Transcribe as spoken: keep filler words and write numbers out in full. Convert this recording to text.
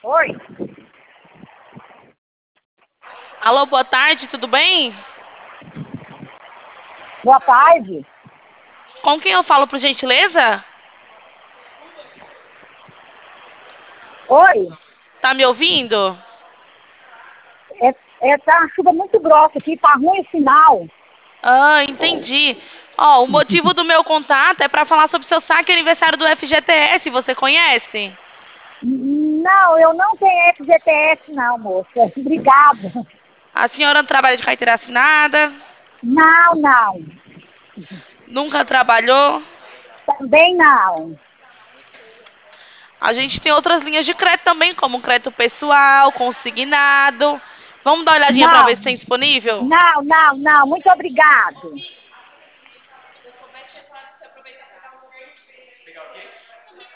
Oi, Alô, boa tarde, tudo bem? boa tarde. Com quem eu falo, por gentileza? Oi, Tá me ouvindo? é, é, tá uma chuva muito grossa aqui, tá ruim o sinal. Ah, entendi. Ó, o motivo do meu contato é para falar sobre seu saque aniversário do F G T S, você conhece? Não, eu não tenho F G T S não, moça. Obrigada. A senhora não trabalha de carteira assinada? Não, não. Nunca trabalhou? Também não. A gente tem outras linhas de crédito também, como crédito pessoal, consignado. Vamos dar uma olhadinha para ver Não, se tem disponível? não, não, não. Muito obrigado.